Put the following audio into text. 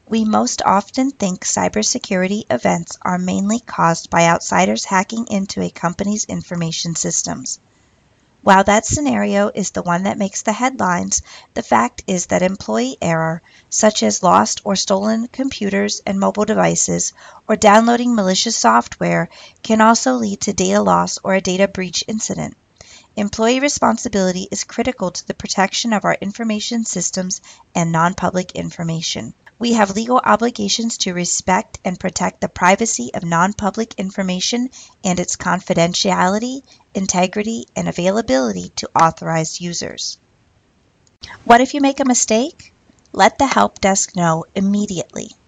We most often think cybersecurity events are mainly caused by outsiders hacking into a company's information systems. While that scenario is the one that makes the headlines, the fact is that employee error, such as lost or stolen computers and mobile devices, or downloading malicious software, can also lead to data loss or a data breach incident. Employee responsibility is critical to the protection of our information systems and non-public information. We have legal obligations to respect and protect the privacy of non-public information and its confidentiality, integrity, and availability to authorized users. What if you make a mistake? Let the help desk know immediately.